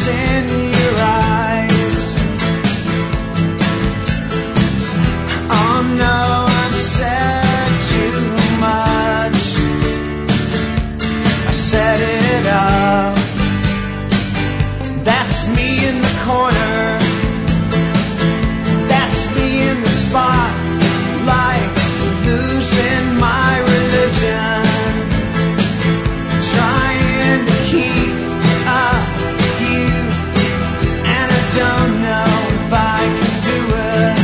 in your eyes. Oh no, I've said too much. I set it up. That's me in the corner. That's me in the spotlight, losing my religion, trying to keep up with you, and I don't know if I can do it.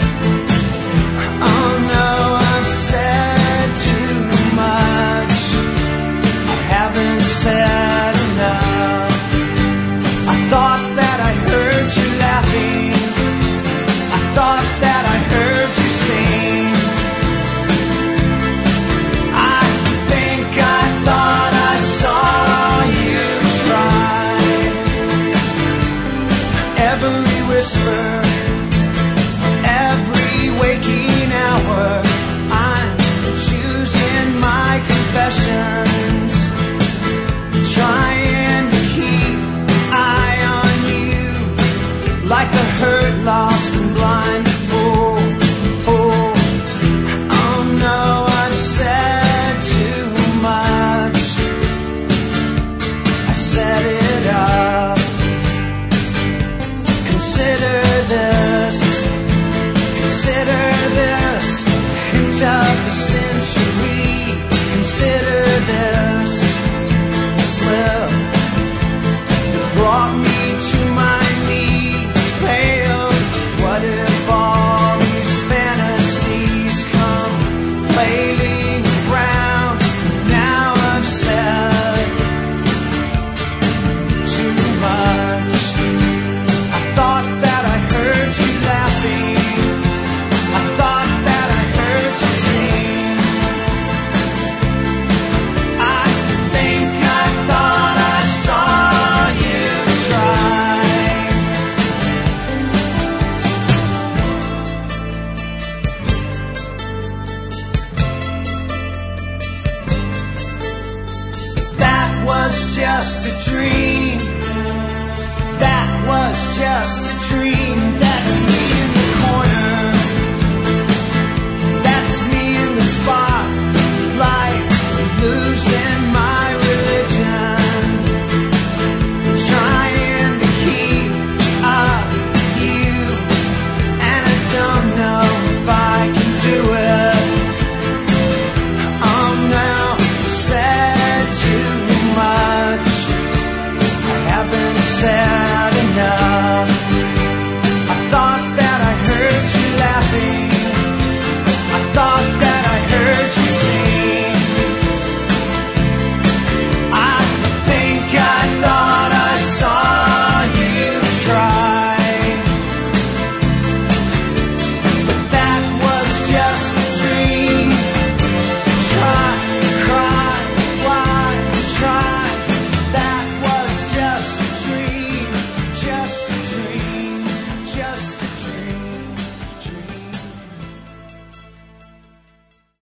Oh no, I've said too much. I haven't said enough. I thought that I heard you laughing. I thought that I heard you sing. I think I thought I saw you try. Every whisper, every waking hour, I'm choosing my confessions, trying to keep eye on you, like a hurt, lost and blind fool. Oh no, I said too much. I set it up. Consider this, hint of the century. Consider this slip that brought me